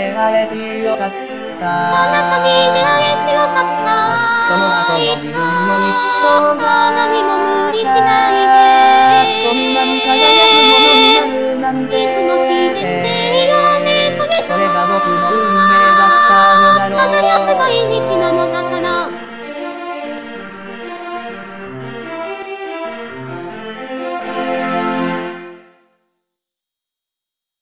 会えてよかっあなたに出た。 会